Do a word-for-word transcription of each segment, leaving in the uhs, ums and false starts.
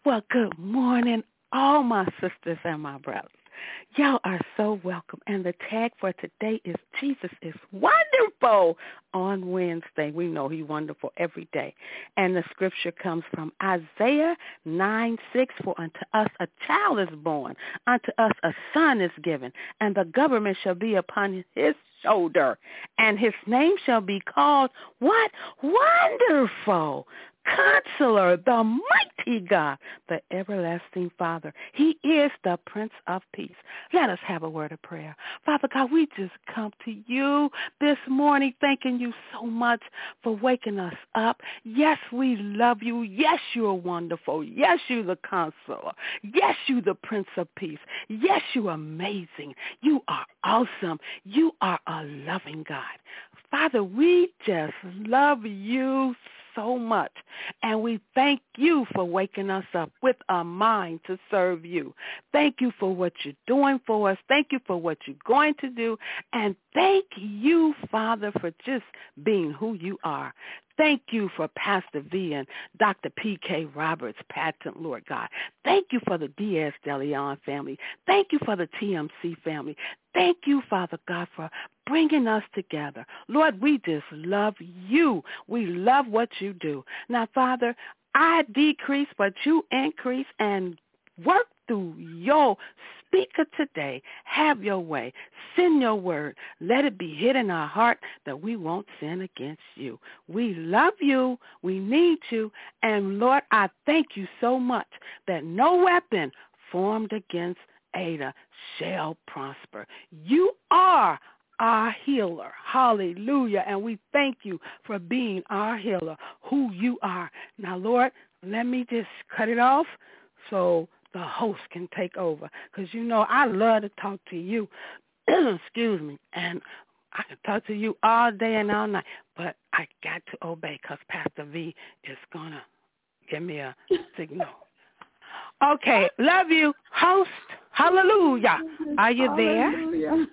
Well, good morning, all my sisters and my brothers. Y'all are so welcome. And the tag for today is Jesus is wonderful on Wednesday. We know he's wonderful every day. And the scripture comes from Isaiah nine six. For unto us a child is born, unto us a son is given, and the government shall be upon his shoulder, and his name shall be called what? Wonderful. Counselor, the mighty God, the everlasting Father. He is the Prince of Peace. Let us have a word of prayer. Father God, we just come to you this morning thanking you so much for waking us up. Yes, we love you. Yes, you're wonderful. Yes, you're the Counselor. Yes, you're the Prince of Peace. Yes, you're amazing. You are awesome. You are a loving God. Father, we just love you so much, and we thank you for waking us up with a mind to serve you. Thank you for what you're doing for us. Thank you for what you're going to do, and thank you, Father, for just being who you are. Thank you for Pastor V and Doctor P K Roberts Patton, Lord God. Thank you for the Diaz de Leon family. Thank you for the T M C family. Thank you, Father God, for bringing us together. Lord, we just love you. We love what you do. Now, Father, I decrease, but you increase, and work through your speaker today. Have your way. Send your word. Let it be hid in our heart that we won't sin against you. We love you. We need you. And, Lord, I thank you so much that no weapon formed against Ada shall prosper. You are our healer. Hallelujah. And we thank you for being our healer, who you are. Now, Lord, let me just cut it off so the host can take over. Because, you know, I love to talk to you. Excuse me. And I can talk to you all day and all night. But I got to obey because Pastor V is going to give me a signal. Okay, love you, host. Hallelujah. Are you there? Hallelujah.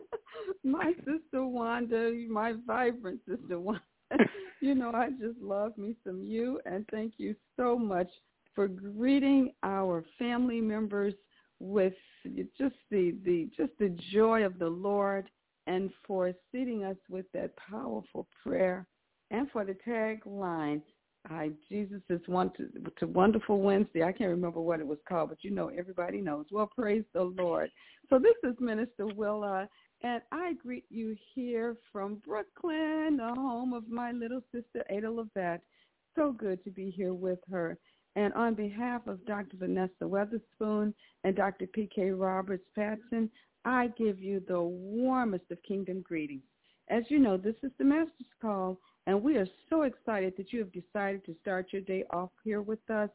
My sister Wanda, my vibrant sister Wanda. You know, I just love me some you, and thank you so much for greeting our family members with just the, the just the joy of the Lord, and for seating us with that powerful prayer, and for the tagline. I, Jesus is one to, to Wonderful Wednesday. I can't remember what it was called, but you know, everybody knows. Well, praise the Lord. So this is Minister Willa, and I greet you here from Brooklyn, the home of my little sister, Ada Levette. So good to be here with her. And on behalf of Doctor Vanessa Weatherspoon and Doctor P K Roberts Patson, I give you the warmest of kingdom greetings. As you know, this is the Master's Call, and we are so excited that you have decided to start your day off here with us.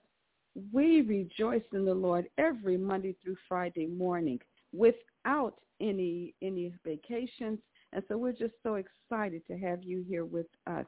We rejoice in the Lord every Monday through Friday morning without any any vacations, and so we're just so excited to have you here with us.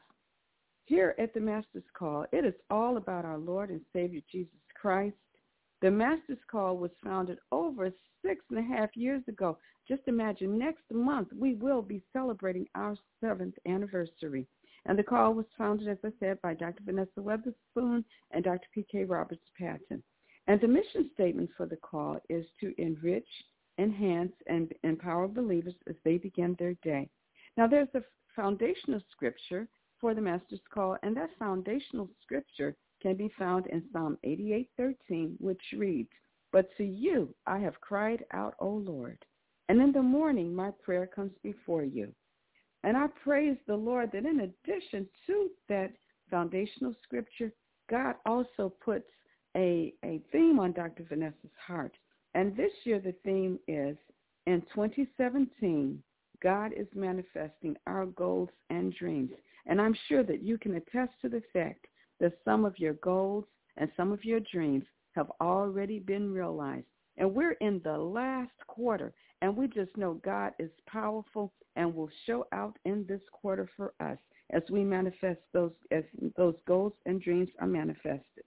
Here at the Master's Call, it is all about our Lord and Savior Jesus Christ. The Master's Call was founded over six and a half years ago. Just imagine, next month we will be celebrating our seventh anniversary. And the call was founded, as I said, by Doctor Vanessa Weatherspoon and Doctor P K Roberts Patton. And the mission statement for the call is to enrich, enhance, and empower believers as they begin their day. Now, there's a foundational scripture for the Master's Call, and that foundational scripture can be found in Psalm eighty-eight thirteen, which reads, "But to you I have cried out, O Lord, and in the morning my prayer comes before you." And I praise the Lord that in addition to that foundational scripture, God also puts a, a theme on Doctor Vanessa's heart. And this year the theme is, in twenty seventeen, God is manifesting our goals and dreams. And I'm sure that you can attest to the fact that some of your goals and some of your dreams have already been realized. And we're in the last quarter, and we just know God is powerful and will show out in this quarter for us as we manifest those, as those goals and dreams are manifested.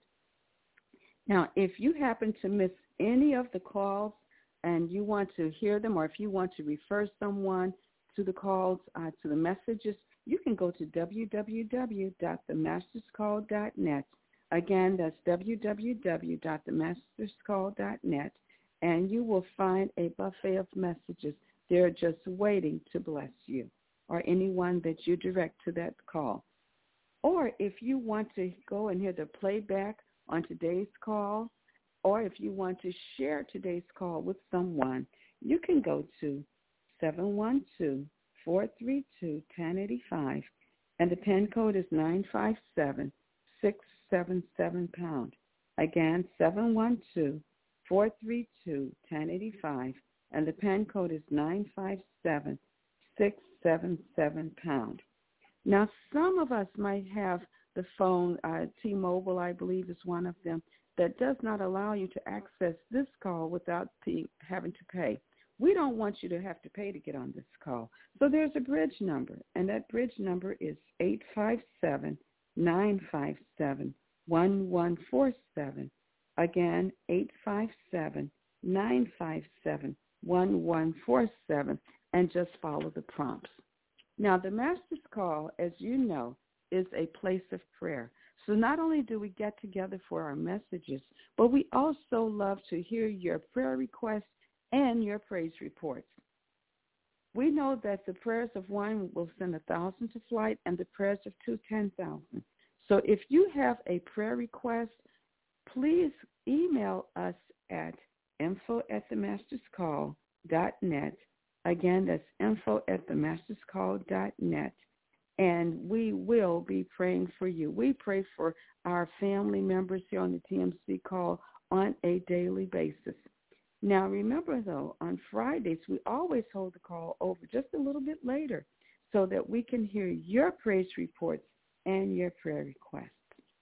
Now, if you happen to miss any of the calls and you want to hear them, or if you want to refer someone to the calls, uh, to the messages, you can go to w w w dot the masters call dot net. Again, that's w w w dot the masters call dot net, and you will find a buffet of messages. They're just waiting to bless you or anyone that you direct to that call. Or if you want to go and hear the playback on today's call, or if you want to share today's call with someone, you can go to seven one two, four three two, one zero eight five, and the PIN code is nine five seven, six seven seven pound. Again, seven one two, four three two, one zero eight five, and the PIN code is nine five seven, six seven seven pound. Now, some of us might have the phone, uh, T-Mobile, I believe, is one of them, that does not allow you to access this call without p- having to pay. We don't want you to have to pay to get on this call. So there's a bridge number, and that bridge number is eight five seven, nine five seven, one one four seven. Again, eight five seven, nine five seven, one one four seven, and just follow the prompts. Now, the Master's Call, as you know, is a place of prayer. So not only do we get together for our messages, but we also love to hear your prayer requests and your praise reports. We know that the prayers of one will send a thousand to flight, and the prayers of two, ten thousand. So if you have a prayer request, please email us at info at the masters call dot net. Again, that's info at the masters call dot net, and we will be praying for you. We pray for our family members here on the T M C call on a daily basis. Now, remember, though, on Fridays, we always hold the call over just a little bit later so that we can hear your praise reports and your prayer requests.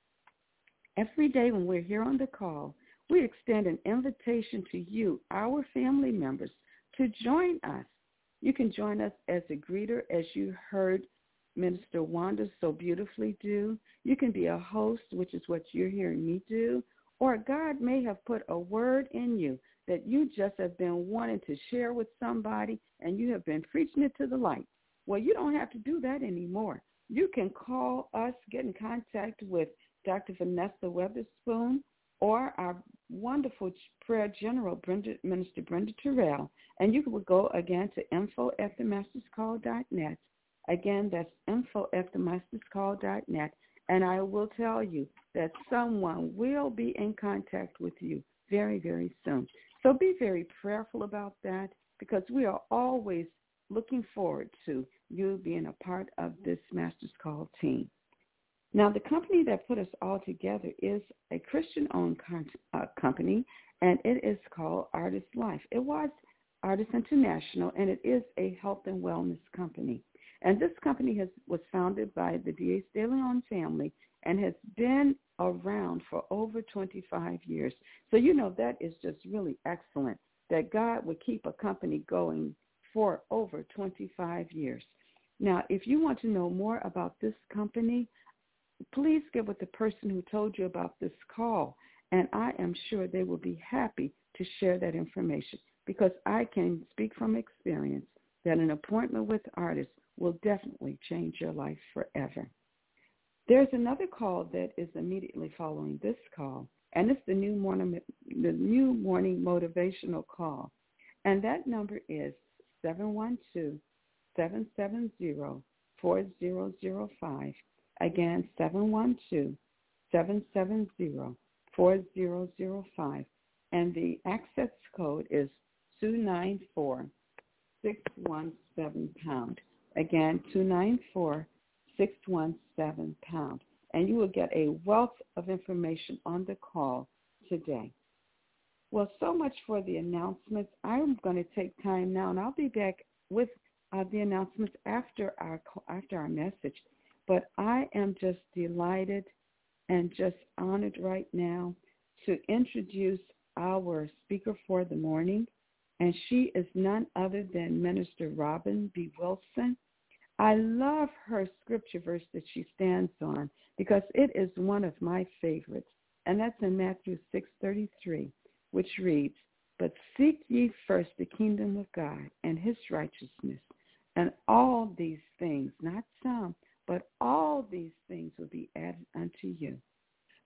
Every day when we're here on the call, we extend an invitation to you, our family members, to join us. You can join us as a greeter, as you heard Minister Wanda so beautifully do. You can be a host, which is what you're hearing me do, or God may have put a word in you that you just have been wanting to share with somebody, and you have been preaching it to the light. Well, you don't have to do that anymore. You can call us, get in contact with Doctor Vanessa Weatherspoon, or our wonderful prayer general, Brenda, Minister Brenda Terrell, and you will go again to info at the masters call dot net. Again, that's info at the masters call dot net, and I will tell you that someone will be in contact with you very, very soon. So be very prayerful about that, because we are always looking forward to you being a part of this Masters Call team. Now, the company that put us all together is a Christian-owned con- uh, company, and it is called Artist Life. It was Artist International, and it is a health and wellness company. And this company has was founded by the D A De Leon family and has been around for over twenty-five years. So, you know, that is just really excellent that God would keep a company going for over twenty-five years. Now, if you want to know more about this company, please get with the person who told you about this call, and I am sure they will be happy to share that information, because I can speak from experience that an appointment with artists will definitely change your life forever. There's another call that is immediately following this call, and it's the new morning, the new morning motivational call, and that number is seven one two, seven seven zero, four zero zero five. Again, seven one two, seven seven zero, four zero zero five, and the access code is two nine four, six one seven pound. Again, two nine four, six one seven pound, and you will get a wealth of information on the call today. Well, so much for the announcements. I'm going to take time now, and I'll be back with uh, the announcements after our after our message. But I am just delighted and just honored right now to introduce our speaker for the morning, and she is none other than Minister Robin B. Wilson. I love her scripture verse that she stands on because it is one of my favorites, and that's in Matthew six thirty-three, which reads, "But seek ye first the kingdom of God and his righteousness, and all these things," not some, but all these things will be added unto you.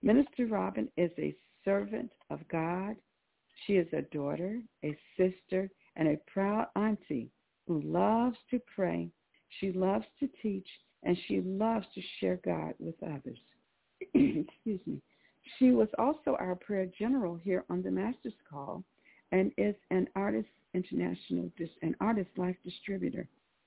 Minister Robin is a servant of God. She is a daughter, a sister, and a proud auntie who loves to pray. She loves to teach, and she loves to share God with others. Excuse me. She was also our prayer general here on the Master's Call and is an Artist International, an Artist Life distributor.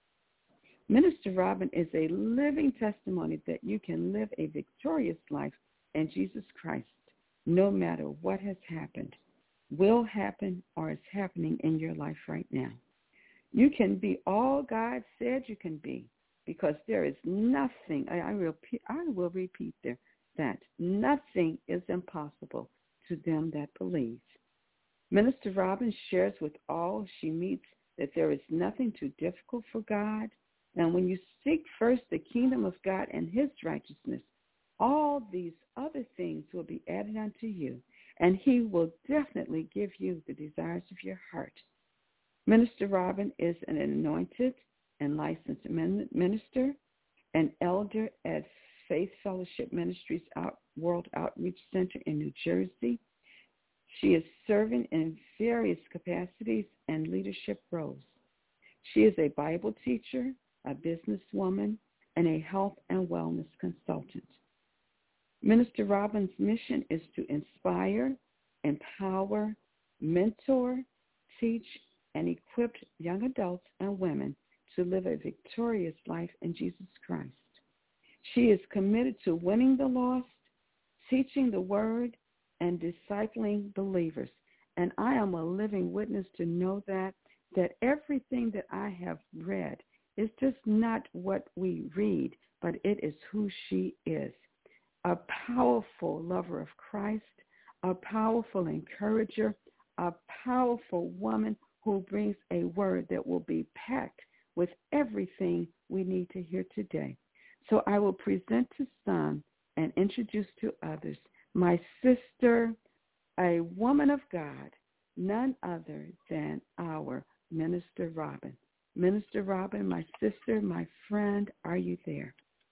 Minister Robin is a living testimony that you can live a victorious life in Jesus Christ, no matter what has happened, will happen, or is happening in your life right now. You can be all God said you can be, because there is nothing, I, I, will, I will repeat there, that nothing is impossible to them that believe. Minister Robin shares with all she meets that there is nothing too difficult for God. And when you seek first the kingdom of God and his righteousness, all these other things will be added unto you, and he will definitely give you the desires of your heart. Minister Robin is an anointed and licensed minister, an elder at Faith Fellowship Ministries Out, World Outreach Center in New Jersey. She is serving in various capacities and leadership roles. She is a Bible teacher, a businesswoman, and a health and wellness consultant. Minister Robin's mission is to inspire, empower, mentor, teach, and equip young adults and women to live a victorious life in Jesus Christ. She is committed to winning the lost, teaching the word, and discipling believers. And I am a living witness to know that, that everything that I have read is just not what we read, but it is who she is. A powerful lover of Christ, a powerful encourager, a powerful woman who brings a word that will be packed with everything we need to hear today. So I will present to some and introduce to others my sister, a woman of God, none other than our Minister Robin. Minister Robin, my sister, my friend, are you there?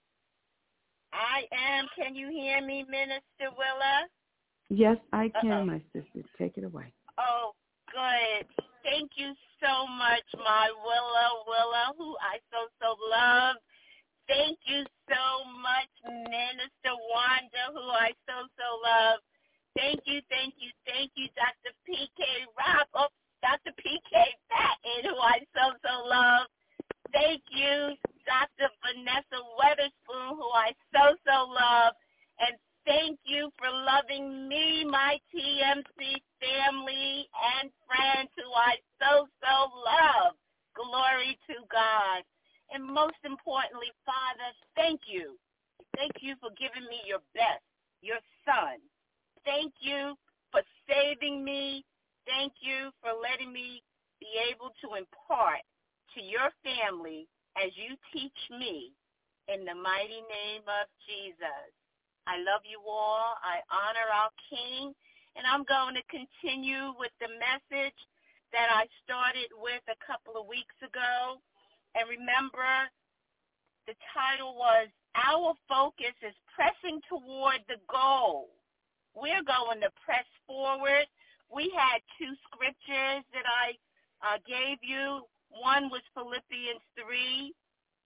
I am. Can you hear me, Minister Willa? Yes, I can, Uh-oh. my sister. Take it away. Oh, good. Thank you so much, my Willa, Willa, who I so, so love. Thank you so much, Minister Wanda, who I so, so love. Thank you, thank you, thank you, Doctor P K Rob, oh, Doctor P K Patton, who I so, so love. Thank you, Doctor Vanessa Weatherspoon, who I so, so love. And thank you for loving me, my T M C family and friends, who I so, so love. Glory to God. And most importantly, Father, thank you. Thank you for giving me your best, your son. Thank you for saving me. Thank you for letting me be able to impart to your family as you teach me in the mighty name of Jesus. I love you all. I honor our King. And I'm going to continue with the message that I started with a couple of weeks ago. And remember, the title was, Our Focus is Pressing Toward the Goal. We're going to press forward. We had two scriptures that I uh, gave you. One was Philippians three,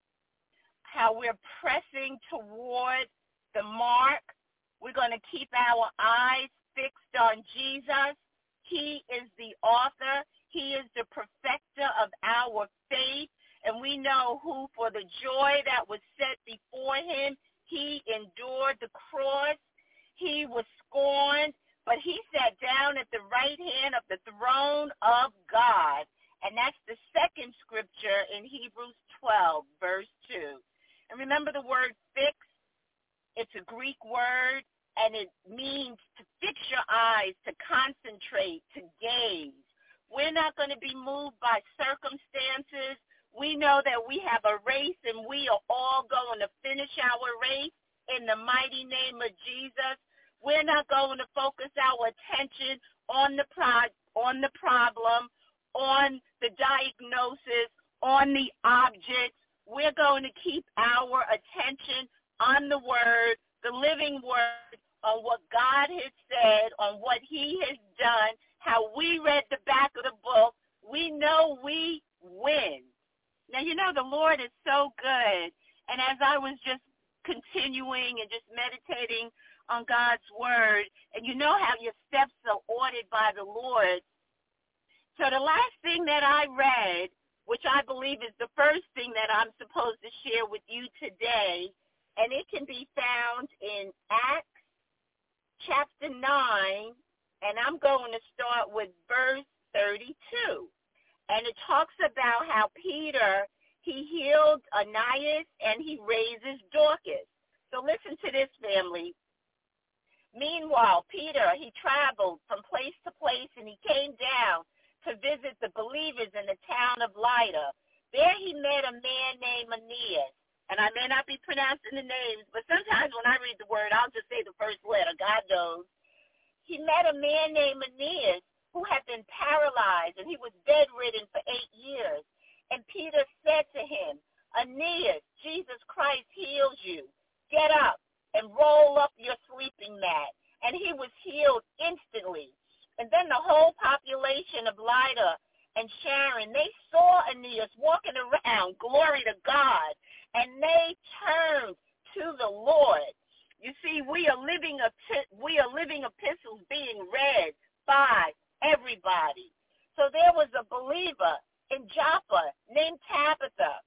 how we're pressing toward the mark. We're going to keep our eyes fixed on Jesus. He is the author. He is the perfecter of our faith. And we know who, for the joy that was set before him, he endured the cross. He was scorned, but he sat down at the right hand of the throne of God. And that's the second scripture in Hebrews twelve, verse two. And remember the word fix? It's a Greek word, and it means to fix your eyes, to concentrate, to gaze. We're not going to be moved by circumstances. We know that we have a race, and we are all going to finish our race in the mighty name of Jesus. We're not going to focus our attention on the pro- on the problem, on the diagnosis, on the objects. We're going to keep our attention on the word, the living word, on what God has said, on what he has done, how we read the back of the book, we know we win. Now, you know, the Lord is so good. And as I was just continuing and just meditating on God's word, and you know how your steps are ordered by the Lord. So the last thing that I read, which I believe is the first thing that I'm supposed to share with you today, and it can be found in Acts chapter nine, and I'm going to start with verse thirty-two. And it talks about how Peter, he healed Aeneas and he raises Dorcas. So listen to this, family. Meanwhile, Peter, he traveled from place to place, and he came down to visit the believers in the town of Lydda. There he met a man named Aeneas. And I may not be pronouncing the names, but sometimes when I read the word, I'll just say the first letter. God knows. He met a man named Aeneas who had been paralyzed, and he was bedridden for eight years. And Peter said to him, Aeneas, Jesus Christ heals you. Get up and roll up your sleeping mat. And he was healed instantly. And then the whole population of Lydda and Sharon, they saw Aeneas walking around, glory to God, and they turned to the Lord. You see, we are living we are living epistles being read by everybody. So there was a believer in Joppa named Tabitha.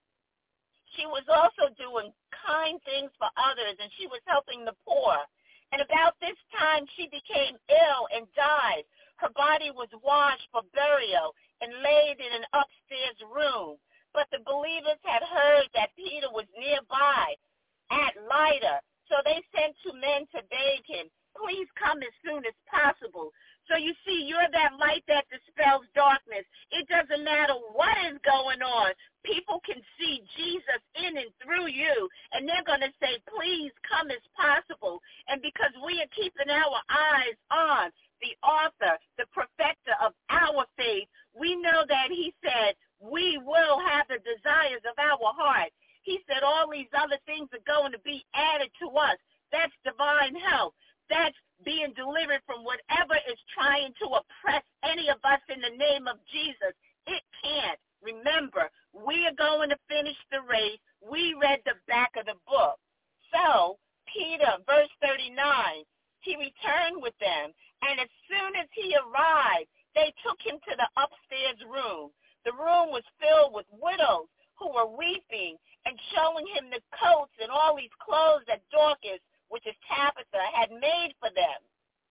She was also doing kind things for others, and she was helping the poor. And about this time, she became ill and died. Her body was washed for burial and laid in an upstairs room. But the believers had heard that Peter was nearby at Lydda, so they sent two men to beg him, please come as soon as possible. So you see, you're that light that dispels darkness. It doesn't matter what is going on. People can see Jesus in and through you, and they're going to say, please come as possible. And because we are keeping our eyes on the author, the perfecter of our faith, we know that he said, we will have the desires of our heart. He said all these other things are going to be added to us. That's divine health. That's being delivered from whatever is trying to oppress any of us in the name of Jesus. It can't. Remember, we are going to finish the race. We read the back of the book. So, Peter, verse thirty-nine, he returned with them, and as soon as he arrived, they took him to the upstairs room. The room was filled with widows who were weeping and showing him the coats and all these clothes that Dorcas, which is Tabitha, had made for them.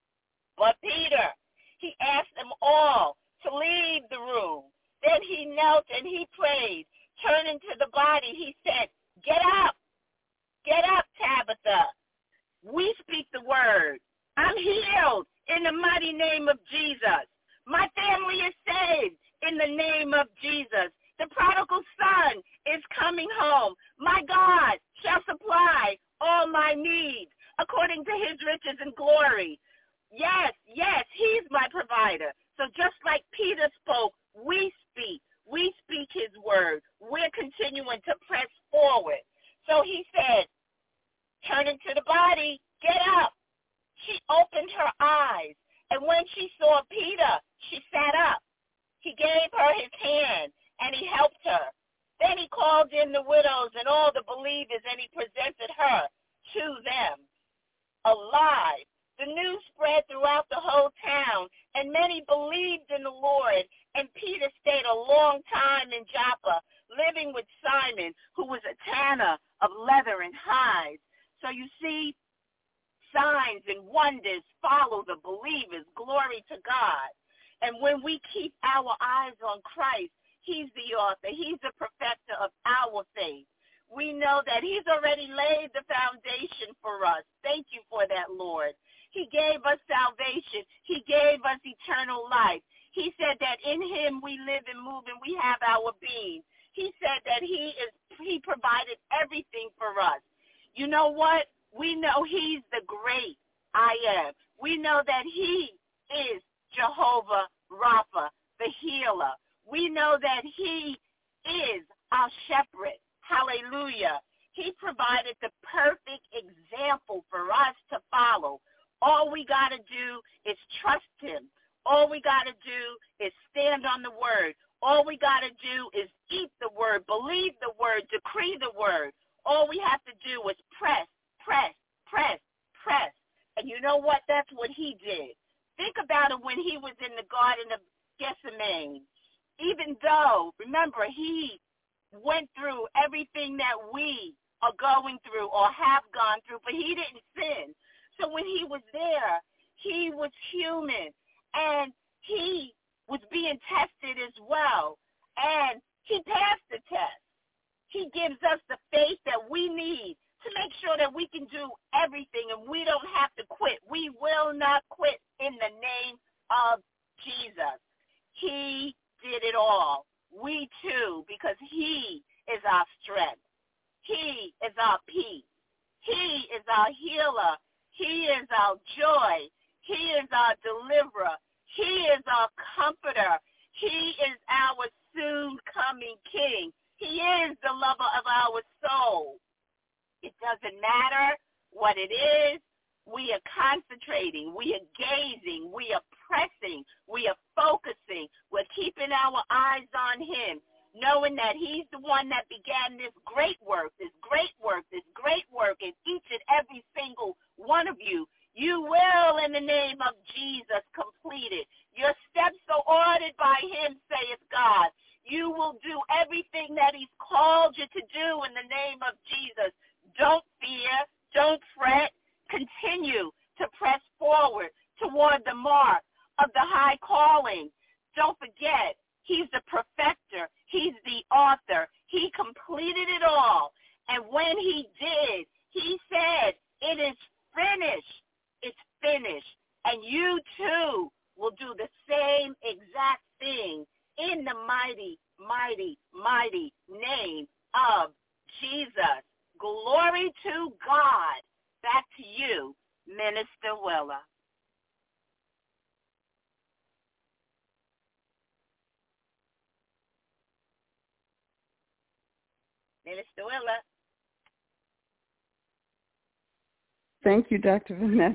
But Peter, he asked them all to leave the room. Then he knelt and he prayed. Turning to the body, he said, get up, get up, Tabitha. We speak the word. I'm healed in the mighty name of Jesus. My family is saved in the name of Jesus. The prodigal son is coming home. My God shall supply all my needs according to his riches and glory. Yes, yes, he's my provider. So just like Peter spoke, we speak. We speak his word. We're continuing to press forward. So he said, turning to the body, get up. She opened her eyes, and when she saw Peter, she sat up. He gave her his hand, and he helped her. Then he called in the widows and all the believers, and he presented her to them alive. The news spread throughout the whole town, and many believed in the Lord. And Peter stayed a long time in Joppa, living with Simon, who was a tanner of leather and hides. So you see, signs and wonders follow the believers. Glory to God. And when we keep our eyes on Christ, he's the author. He's the perfecter of our faith. We know that he's already laid the foundation for us. Thank you for that, Lord. He gave us salvation. He gave us eternal life. He said that in him we live and move and we have our being. He said that he is he provided everything for us. You know what? We know he's the great I am. We know that he is Jehovah Rapha, the healer. We know that he is our shepherd. Hallelujah. He provided the perfect example for us to follow. All we got to do is trust him. All we got to do is stand on the word. All we got to do is eat the word, believe the word, decree the word. All we have to do is press, press, press, press. And you know what? That's what he did. Think about it when he was in the Garden of Gethsemane. Even though, remember, he went through everything that we are going through or have gone through, but he didn't sin. So when he was there, he was human, and he was being tested as well, and he passed the test. He gives us the faith that we need to make sure that we can do everything and we don't have to quit. We will not quit in the name of Jesus. He did it all. We too, because he is our strength. He is our peace. He is our healer. He is our joy. He is our deliverer. He is our comforter. He is our soon-coming king. He is the lover of our soul. It doesn't matter what it is. We are concentrating. We are gazing. We are pressing. We are focusing. We're keeping our eyes on him, knowing that he's the one that began this great work, this great work, this great work in each and every single one of you. You will, in the name of Jesus, complete it. Your steps are ordered by him, saith God. You will do everything that he's called you to do in the name of Jesus. Don't fear. Don't fret. Continue to press forward toward the mark of the high calling. Don't forget, he's the perfecter. He's the author. He completed it all. And when he did, he said, it is finished. It's finished. And you too will do the same exact thing in the mighty, mighty, mighty name of Jesus. Glory to God. Back to you, Minister Willa. Minister Willa. Thank you, Doctor Vanessa.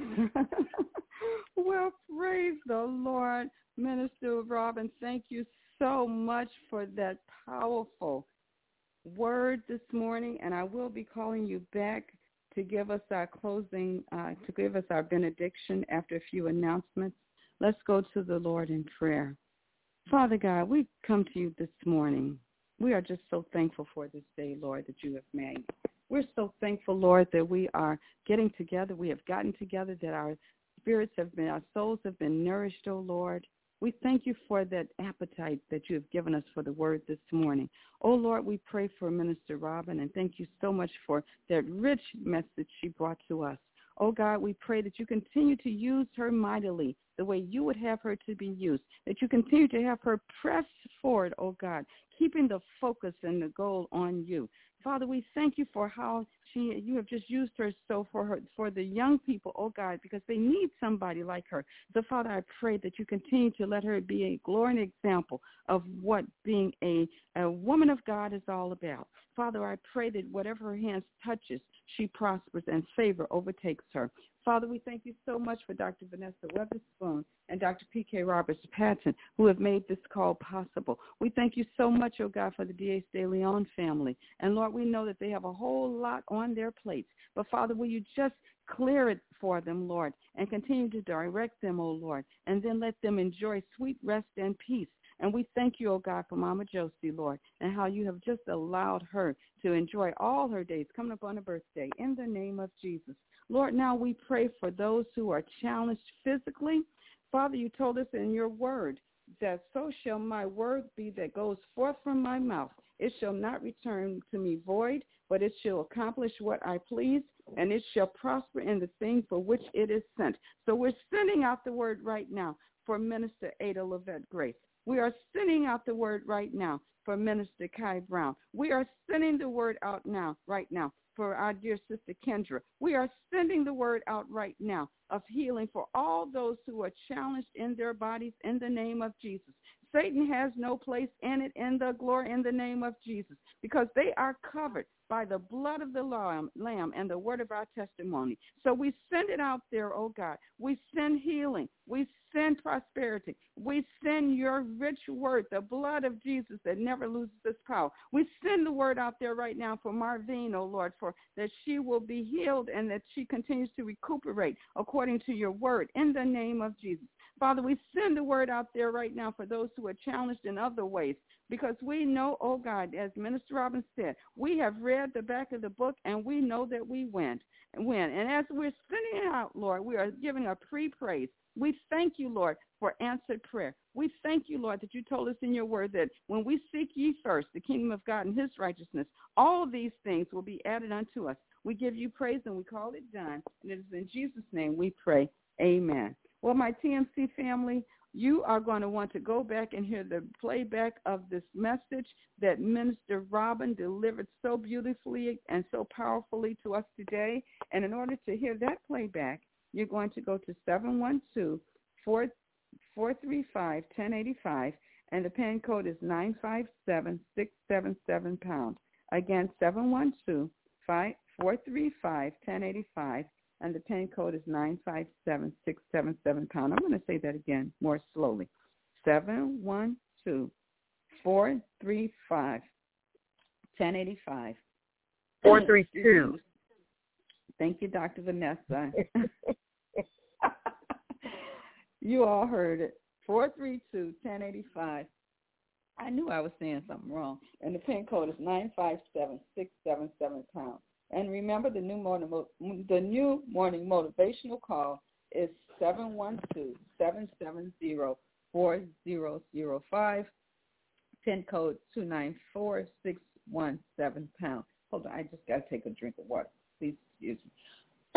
Well, praise the Lord. Minister Robin, thank you so much for that powerful word this morning, and I will be calling you back to give us our closing, uh, to give us our benediction after a few announcements. Let's go to the Lord in prayer. Father God, we come to you this morning. We are just so thankful for this day, Lord, that you have made. We're so thankful, Lord, that we are getting together. We have gotten together, that our spirits have been, our souls have been nourished, oh Lord. We thank you for that appetite that you have given us for the word this morning. Oh, Lord, we pray for Minister Robin, and thank you so much for that rich message she brought to us. Oh, God, we pray that you continue to use her mightily the way you would have her to be used, that you continue to have her press forward, oh, God, keeping the focus and the goal on you. Father, we thank you for how she, you have just used her so for her, for the young people, oh God, because they need somebody like her. So, Father, I pray that you continue to let her be a glorious example of what being a, a woman of God is all about. Father, I pray that whatever her hands touches, she prospers and favor overtakes her. Father, we thank you so much for Doctor Vanessa Weatherspoon and Doctor P K Roberts-Patton, who have made this call possible. We thank you so much, oh God, for the Diaz de Leon family. And, Lord, we know that they have a whole lot on their plates. But, Father, will you just clear it for them, Lord, and continue to direct them, oh Lord, and then let them enjoy sweet rest and peace. And we thank you, oh God, for Mama Josie, Lord, and how you have just allowed her to enjoy all her days coming up on her birthday in the name of Jesus. Lord, now we pray for those who are challenged physically. Father, you told us in your word that so shall my word be that goes forth from my mouth. It shall not return to me void, but it shall accomplish what I please, and it shall prosper in the thing for which it is sent. So we're sending out the word right now for Minister Ada Lavette Grace. We are sending out the word right now for Minister Kai Brown. We are sending the word out now, right now, for our dear sister Kendra. We are sending the word out right now of healing for all those who are challenged in their bodies in the name of Jesus. Satan has no place in it in the glory in the name of Jesus, because they are covered by by the blood of the lamb, lamb and the word of our testimony. So we send it out there, oh God. We send healing. We send prosperity. We send your rich word, the blood of Jesus that never loses its power. We send the word out there right now for Marvine, oh Lord, for that she will be healed and that she continues to recuperate according to your word in the name of Jesus. Father, we send the word out there right now for those who are challenged in other ways, because we know, oh God, as Minister Robin said, we have read the back of the book and we know that we win. win. And as we're sending it out, Lord, we are giving a pre-praise. We thank you, Lord, for answered prayer. We thank you, Lord, that you told us in your word that when we seek ye first the kingdom of God and his righteousness, all these things will be added unto us. We give you praise and we call it done. And it is in Jesus' name we pray. Amen. Well, my T M C family, you are going to want to go back and hear the playback of this message that Minister Robin delivered so beautifully and so powerfully to us today. And in order to hear that playback, you're going to go to seven one two, four three five, one zero eight five, and the PIN code is nine five seven, six seven seven pound. Again, seven one two, four three five, one zero eight five. And the PIN code is nine five seven, six seven seven pound. I'm going to say that again more slowly. seven one two, four three five, one zero eight five. four three two. Thank you, Doctor Vanessa. You all heard it. four three two, one zero eight five. I knew I was saying something wrong. And the PIN code is nine five seven, six seven seven pound. And remember, the new morning, the new morning motivational call is seven one two, seven seven zero, four zero zero five, PIN code two nine four, six one seven pound. Hold on, I just got to take a drink of water. Please excuse me.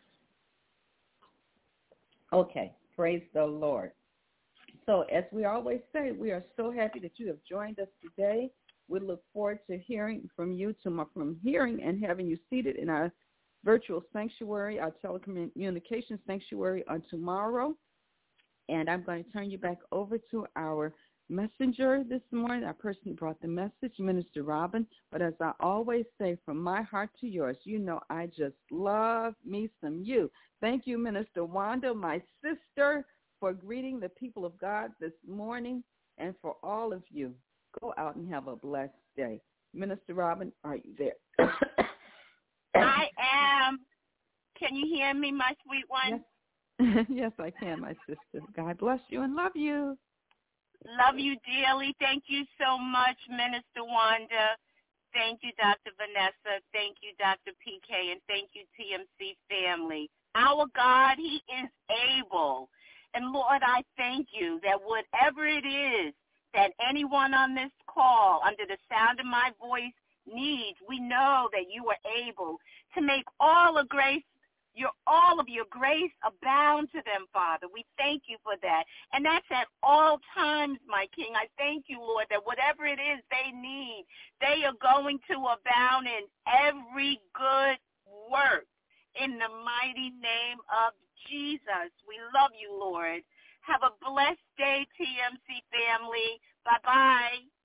Okay, praise the Lord. So as we always say, we are so happy that you have joined us today. We look forward to hearing from you, to, from hearing and having you seated in our virtual sanctuary, our telecommunications sanctuary on tomorrow. And I'm going to turn you back over to our messenger this morning, our person who brought the message, Minister Robin. But as I always say, from my heart to yours, you know I just love me some you. Thank you, Minister Wanda, my sister, for greeting the people of God this morning, and for all of you. Go out and have a blessed day. Minister Robin, are you there? I am. Can you hear me, my sweet one? Yes. Yes, I can, my sister. God bless you and love you. Love you dearly. Thank you so much, Minister Wanda. Thank you, Doctor Vanessa. Thank you, Doctor P K. And thank you, T M C family. Our God, he is able. And, Lord, I thank you that whatever it is that anyone on this call, under the sound of my voice, needs, we know that you are able to make all of grace, your all of your grace abound to them, Father. We thank you for that. And that's at all times, my King. I thank you, Lord, that whatever it is they need, they are going to abound in every good work in the mighty name of Jesus. We love you, Lord. Have a blessed day, T M C family. Bye-bye.